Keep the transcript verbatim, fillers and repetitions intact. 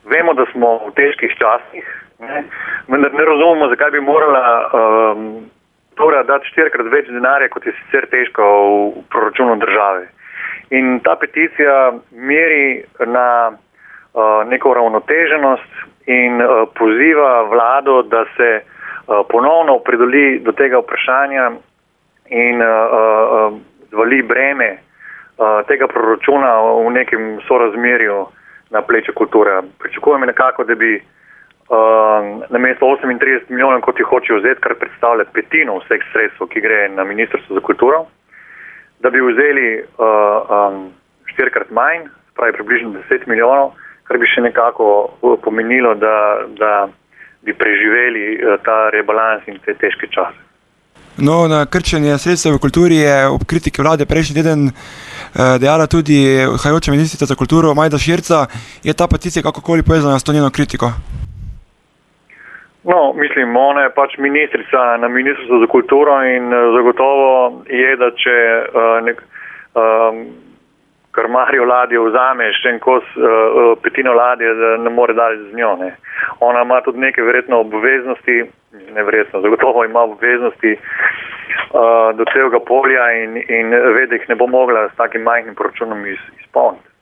vemo, da smo v težkih časih, ne, vendar ne razumemo, zakaj bi morala um, Tura dati štirikrat več denarja, kot je sicer težko v proračunu države. In ta peticija meri na uh, neko ravnoteženost in uh, poziva vlado, da se uh, ponovno opredeli do tega vprašanja in uh, uh, zvali breme uh, tega proračuna v nekem sorazmerju na pleče kulture. Pričakujem nekako, da bi uh, namesto osemintrideset milijonov, kot jih hočejo vzeti, kar predstavlja petino vseh sredstev, ki gre na Ministrstvo za kulturo, da bi vzeli uh, um, štirikrat manj, pravi približno deset milijonov, kar bi še nekako pomenilo, da, da bi preživeli uh, ta rebalans in te težke čase. No, na krčenje sredstev v kulturi je ob kritiki vlade prejšnji teden eh, dejala tudi odhajajoča ministrica za kulturo Majda Širca. Je ta peticija kakokoli povezana s to njeno kritiko? No, mislim, ona je pač ministrica na Ministrstvu za kulturo in zagotovo je, da če uh, nek um, krmarjo ladje vzame še en kos uh, petino ladje, da ne more dalje z njo. Ne. Ona ima tudi neke verjetno obveznosti, neverjetno, zagotovo ima obveznosti uh, do celega polja in, in ve, da jih ne bo mogla s takim majhnim proračunom iz, izpolniti.